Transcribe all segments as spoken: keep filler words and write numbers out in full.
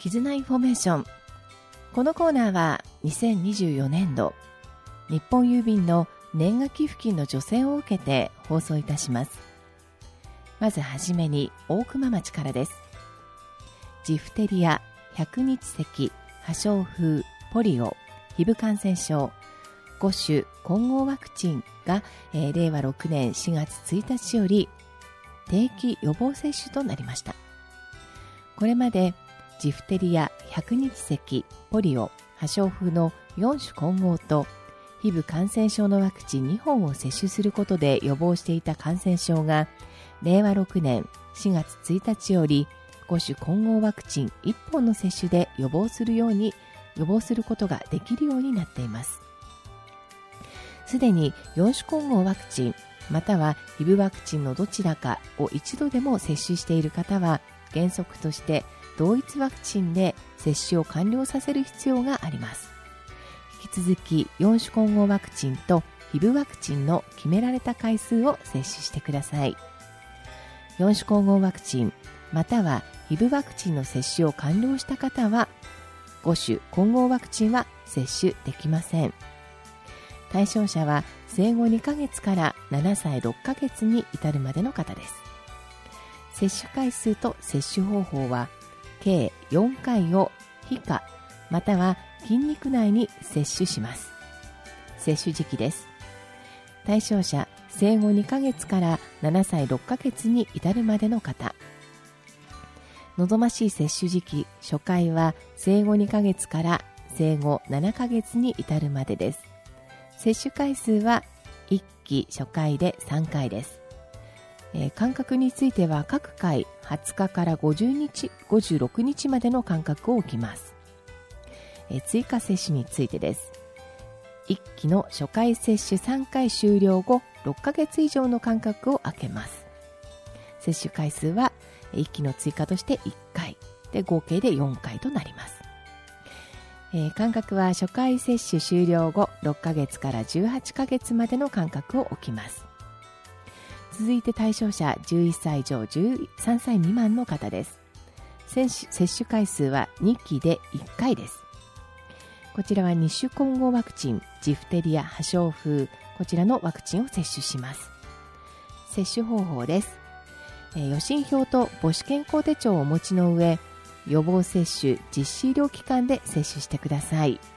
絆インフォメーション。このコーナーはにせんにじゅうよねんど日本郵便の年賀寄付金の助成を受けて放送いたします。まずはじめに大熊町からです。ジフテリア、百日咳、破傷風、ポリオ、ヒブ感染症、ご種混合ワクチンが、えー、れいわろくねんしがつついたちより定期予防接種となりました。これまでジフテリア、百日咳、ポリオ、破傷風のよん種混合とヒブ感染症のワクチンにほんを接種することで予防していた感染症がれいわろくねんしがつついたちよりご種混合ワクチンいっぽんの接種で予防するように予防することができるようになっています。すでによん種混合ワクチンまたはヒブワクチンのどちらかを一度でも接種している方は原則として同一ワクチンで接種を完了させる必要があります。引き続きよん種混合ワクチンとヒブワクチンの決められた回数を接種してください。よん種混合ワクチンまたはヒブワクチンの接種を完了した方はご種混合ワクチンは接種できません。対象者は生後にかげつからななさいろっかげつに至るまでの方です。接種回数と接種方法は計よんかいを皮下または筋肉内に接種します。接種時期です。対象者生後にかげつからななさいろっかげつに至るまでの方。望ましい接種時期初回は生後にかげつから生後ななかげつに至るまでです。接種回数はいっき初回でさんかいです。えー、間隔については各回はつかからごじゅうにち、ごじゅうろくにちまでの間隔を置きます。えー、追加接種についてです。いっきの初回接種さんかい終了後ろっかげつ以上の間隔を空けます。接種回数はいっきの追加としていっかいで合計でよんかいとなります。えー、間隔は初回接種終了後ろっかげつからじゅうはちかげつまでの間隔を置きます。続いて対象者じゅういっさい以上じゅうさんさい未満の方です。接種、接種回数はにきでいっかいです。こちらはに種混合ワクチン、ジフテリア、破傷風、こちらのワクチンを接種します。接種方法です。えー、予診票と母子健康手帳をお持ちの上、予防接種実施医療機関で接種してください。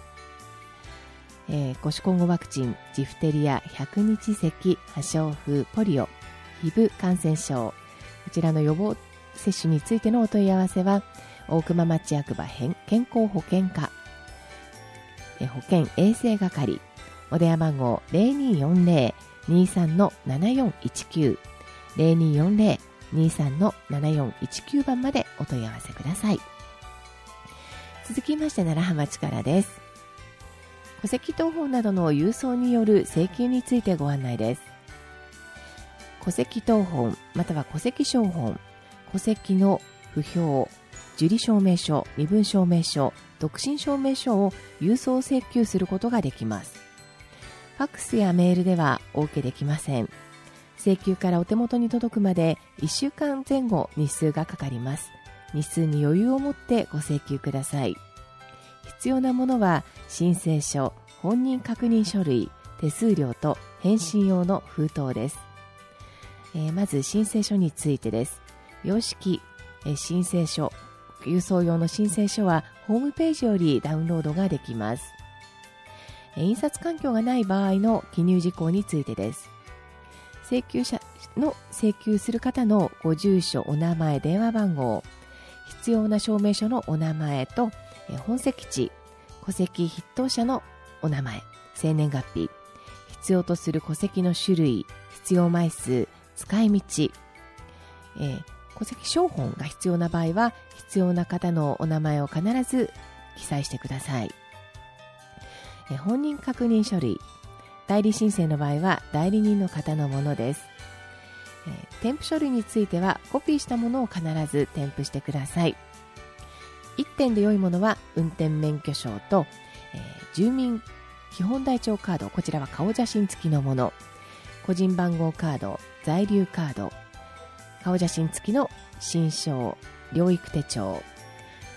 えー、ご種混合ワクチン、ジフテリア、百日咳、破傷風、ポリオ、ヒブ感染症、こちらの予防接種についてのお問い合わせは大熊町役場健康保険課、えー、保健衛生係、お電話番号 ゼロにーよんゼロ にーさん ななよんいちきゅう ゼロにーよんゼロ にーさん ななよんいちきゅう 番までお問い合わせください。続きまして奈良浜町からです。戸籍謄本などの郵送による請求についてご案内です。戸籍謄本または戸籍証本、戸籍の不評、受理証明書、身分証明書、独身証明書を郵送請求することができます。ファックスやメールではお受けできません。請求からお手元に届くまでいっしゅうかんぜん後日数がかかります。日数に余裕を持ってご請求ください。必要なものは申請書、本人確認書類、手数料と返信用の封筒です。えー、まず申請書についてです。様式、えー、申請書、郵送用の申請書はホームページよりダウンロードができます。えー、印刷環境がない場合の記入事項についてです。請求者の請求する方のご住所、お名前、電話番号、必要な証明書のお名前と本籍地、戸籍筆頭者のお名前、生年月日、必要とする戸籍の種類、必要枚数、使い道、えー、戸籍証本が必要な場合は必要な方のお名前を必ず記載してください。えー、本人確認書類、代理申請の場合は代理人の方のものです。えー、添付書類についてはコピーしたものを必ず添付してください。いってんで良いものは運転免許証と、えー、住民基本台帳カード、こちらは顔写真付きのもの、個人番号カード、在留カード、顔写真付きの新証、療育手帳、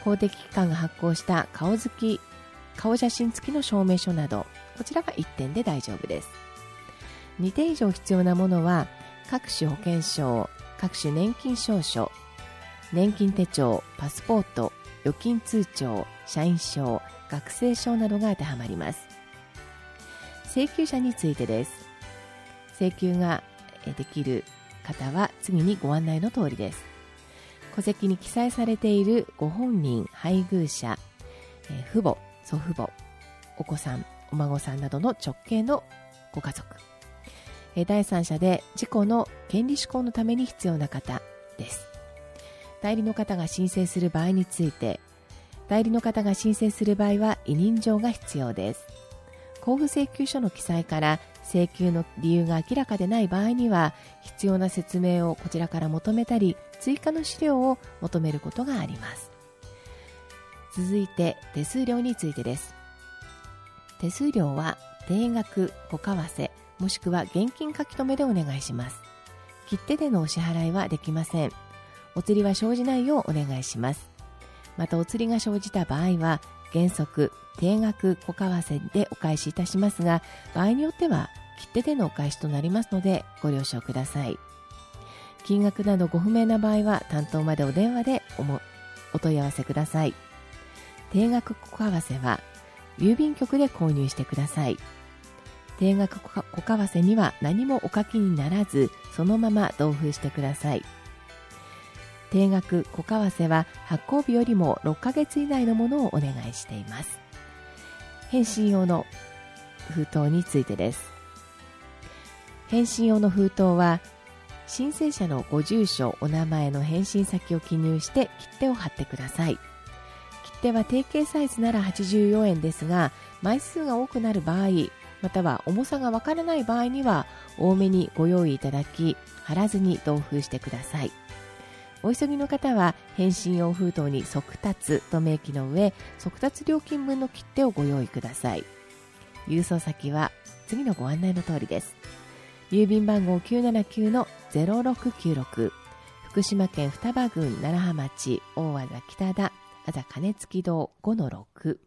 公的機関が発行した顔付き、顔写真付きの証明書など、こちらはいってんで大丈夫です。にてん以上必要なものは、各種保険証、各種年金証書、年金手帳、パスポート、預金通帳、社員証、学生証などが当てはまります。請求者についてです。請求ができる方は次にご案内の通りです。戸籍に記載されているご本人、配偶者、父母、祖父母、お子さん、お孫さんなどの直系のご家族、第三者で自己の権利施行のために必要な方です。代理の方が申請する場合について、代理の方が申請する場合は委任状が必要です。交付請求書の記載から請求の理由が明らかでない場合には、必要な説明をこちらから求めたり、追加の資料を求めることがあります。続いて手数料についてです。手数料は定額、小為替、もしくは現金書き留めでお願いします。切手でのお支払いはできません。お釣りは生じないようお願いします。またお釣りが生じた場合は、原則定額小為替でお返しいたしますが、場合によっては切手でのお返しとなりますのでご了承ください。金額などご不明な場合は担当までお電話で お, もお問い合わせください。定額小為替は郵便局で購入してください。定額小為替には何もお書きにならず、そのまま同封してください。定額小為替は発行日よりもろっかげつ以内のものをお願いしています。返信用の封筒についてです。返信用の封筒は申請者のご住所、お名前の返信先を記入して切手を貼ってください。切手は定型サイズならはちじゅうよんえんですが、枚数が多くなる場合、または重さがわからない場合には多めにご用意いただき、貼らずに同封してください。お急ぎの方は返信用封筒に速達と明記の上、速達料金分の切手をご用意ください。郵送先は次のご案内の通りです。郵便番号 きゅうななきゅうのゼロろくきゅうろく、福島県双葉郡楢葉町大和田北田あざ金付堂 ごのろく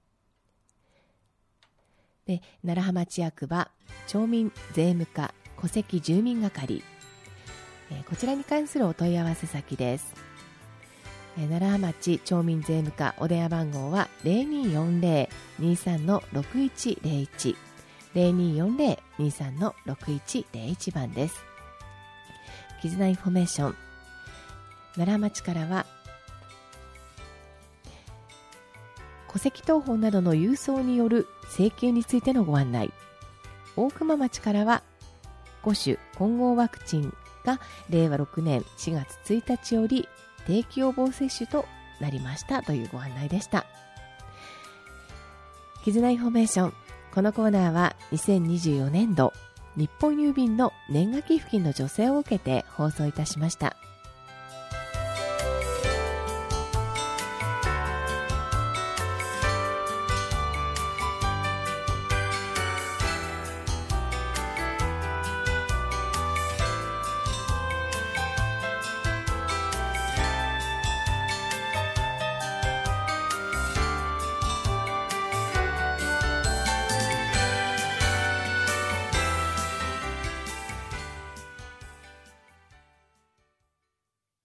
で、楢葉町役場町民税務課戸籍住民係、こちらに関するお問い合わせ先です。楢葉町町民税務課お電話番号は ゼロにーよんゼロ にーさんのろくいちゼロいち ゼロにーよんゼロ にーさんのろくいちゼロいち番です。絆インフォメーション、楢葉町からは戸籍謄本などの郵送による請求についてのご案内、大熊町からは五種混合ワクチンがれいわろくねんしがつついたちより定期予防接種となりましたというご案内でした。絆インフォメーション、このコーナーはにせんにじゅうよねんど日本郵便の年賀寄付金の助成を受けて放送いたしました。